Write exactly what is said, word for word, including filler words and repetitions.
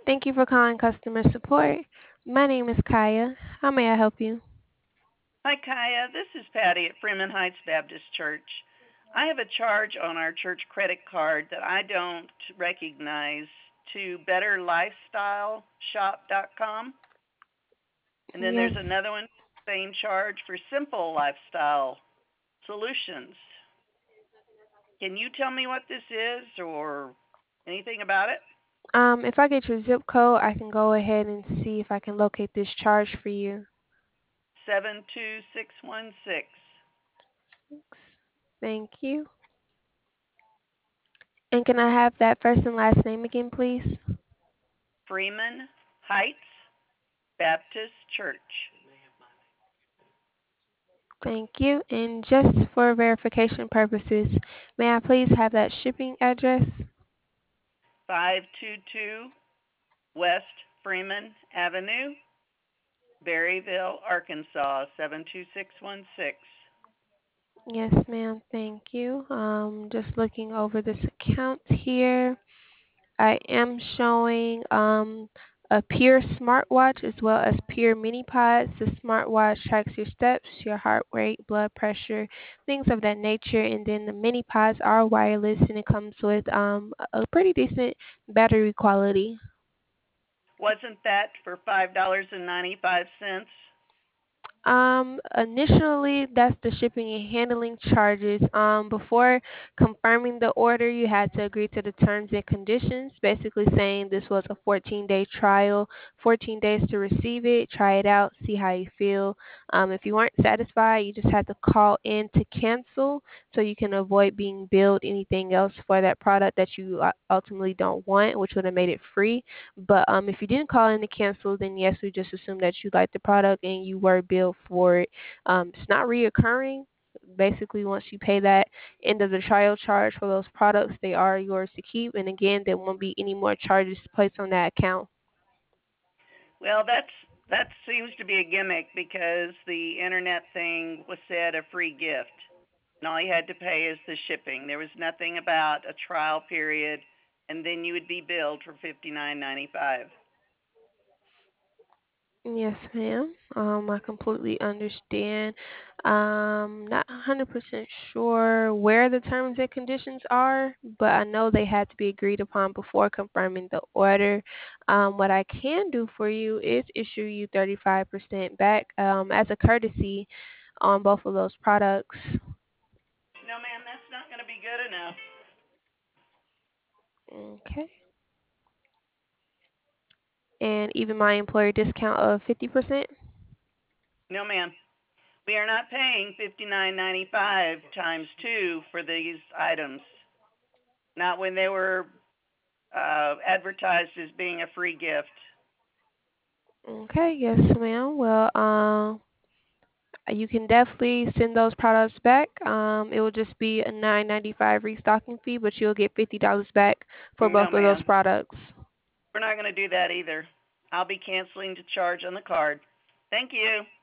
Thank you for calling customer support. My name is Kaya. How may I help you? Hi, Kaya. This is Patty at Freeman Heights Baptist Church. I have a charge on our church credit card that I don't recognize to better lifestyle shop dot com. And then Yes. there's another one, same charge for Simple Lifestyle Solutions. Can you tell me what this is or anything about it? Um, if I get your zip code, I can go ahead and see if I can locate this charge for you. seven two six one six. Thank you. And can I have that first and last name again, please? Freeman Heights Baptist Church. Thank you. And just for verification purposes, may I please have that shipping address? five two two West Freeman Avenue, Berryville, Arkansas, seven two six one six. Yes, ma'am. Thank you. Um, just looking over this account here. I am showing um, a Pure smartwatch as well as Pure mini pods. The smartwatch tracks your steps, your heart rate, blood pressure, things of that nature. And then the mini pods are wireless and it comes with um, a pretty decent battery quality. Wasn't that for five dollars and ninety-five cents? Um, initially, that's the shipping and handling charges. Um, before confirming the order, you had to agree to the terms and conditions, basically saying this was a fourteen-day trial, fourteen days to receive it, try it out, see how you feel. Um, if you weren't satisfied, you just had to call in to cancel so you can avoid being billed anything else for that product that you uh, ultimately don't want, which would have made it free. But um, if you didn't call in to cancel, then yes, we just assume that you liked the product and you were billed for it. Um, it's not reoccurring. Basically, once you pay that end of the trial charge for those products, they are yours to keep. And again, there won't be any more charges placed on that account. Well, that's that seems to be a gimmick because the internet thing was said a free gift. And all you had to pay is the shipping. There was nothing about a trial period and then you would be billed for fifty-nine ninety-five. Yes, ma'am. Um, I completely understand. Um, not one hundred percent sure where the terms and conditions are, but I know they had to be agreed upon before confirming the order. Um, what I can do for you is issue you thirty-five percent back um, as a courtesy on both of those products. No, ma'am, that's not going to be good enough. Okay. And even my employer discount of fifty percent. No, ma'am. We are not paying fifty-nine ninety-five times two for these items. Not when they were uh, advertised as being a free gift. Okay, yes, ma'am. Well, um, you can definitely send those products back. Um, it will just be a nine ninety five restocking fee, but you'll get fifty dollars back for No, both of those ma'am. products. We're not going to do that either. I'll be canceling the charge on the card. Thank you.